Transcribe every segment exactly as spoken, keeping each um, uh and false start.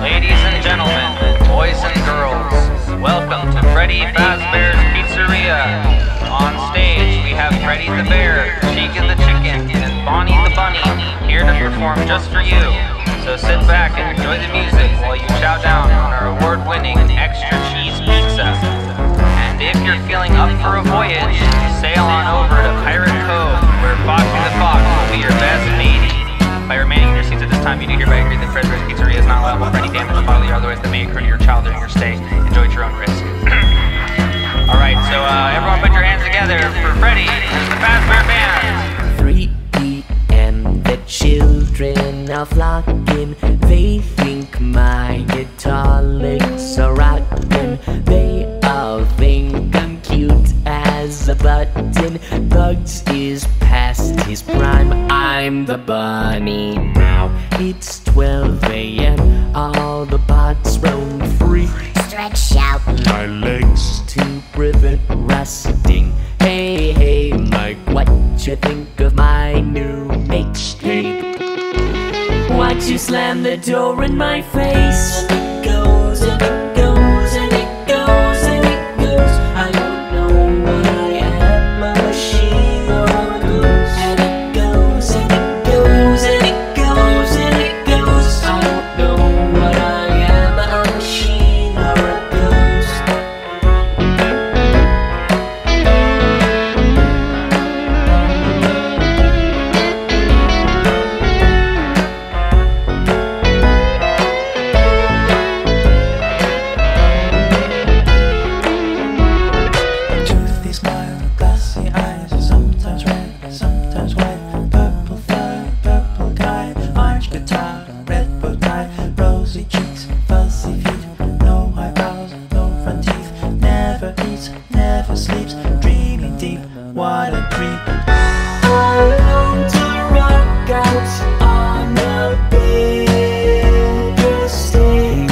Ladies and gentlemen, boys and girls, welcome to Freddy Fazbear's Pizzeria. On stage, we have Freddy the Bear, Chica the Chicken, and Bonnie the Bunny here to perform just for you. So sit back and enjoy the music while you chow down on our award-winning extra cheese pizza. And if you're feeling up for a voyage, sail on over to Pirate Cove, where Foxy the Fox will be your best matey. By remaining in your seats at this time, you do hereby agree that Freddy's Pizzeria is not liable for any damage, bodily or otherwise, that may occur to your child during your stay. Enjoy at your own risk. Alright, so uh, everyone put your hands together for Freddy and the Fazbear Band. three p m the children are flocking. They think my guitar licks are rockin'. They all think I'm cute as a button. Bugs is past his prime, I'm the bunny now. It's twelve a m, all the bots roam free. Stretch out my legs to prevent rusting. Hey, hey, Mike, what you think of my new mixtape? Watch you slam the door in my face. And it goes, and it goes, and it goes, and it goes. I don't know what I am, a machine or a ghost. And it goes, and it goes, and it goes, and it goes. I don't know what I am, a machine or a ghost. Never sleeps, dreaming deep, what a creep. I long to rock out on a bigger stage.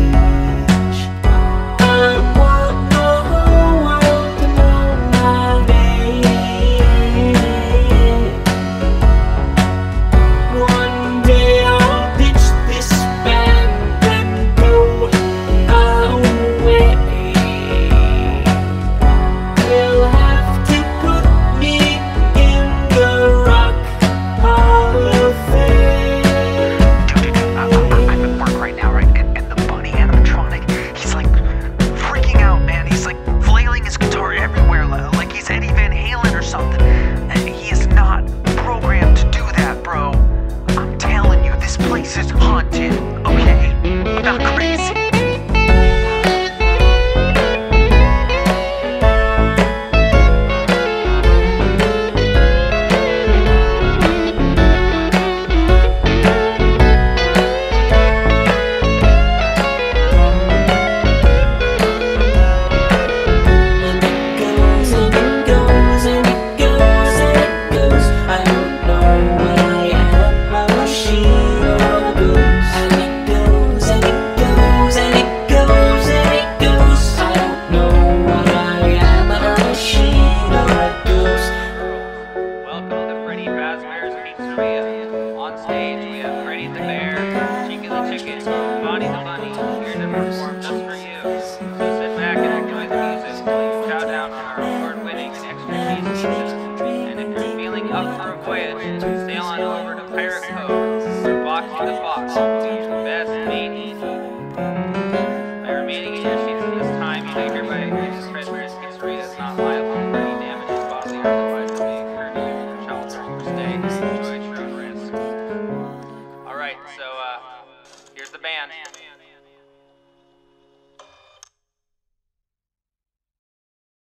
I want the whole world to know my name. One day I'll ditch this band and go away. You'll have to put me in the Rock Hall of Fame. I'm at work right now, right? And, and the bunny animatronic, he's like freaking out, man. He's like flailing his guitar everywhere, li- like he's Eddie Van Halen or something. And he is not programmed to do that, bro. I'm telling you, this place is haunted, okay? I'm not crazy. And it goes, and it goes, and it goes, and it goes. I don't know what I am, a machine or a ghost. And it goes, and it goes, and it goes, and it goes. I don't know what I am, a machine or a ghost. Welcome to Freddy Fazbear's Pizzeria. On stage, we have Freddy the Bear, Chica the Chicken, Bonnie the Bunny, here to perform just for you. So sit back and enjoy the music while you chow down on our award-winning extra cheese pizza. And if you're feeling up for a voyage, sail on over to Pirate Cove, where Foxy the Fox will be your best matey. By remaining in your seats at this time, you may hereby agree that Freddy's Pizzeria is not liable for any damages, bodily or otherwise, that may occur to you or your child during your stay. Enjoy at your own risk. Alright, so uh, here's the band.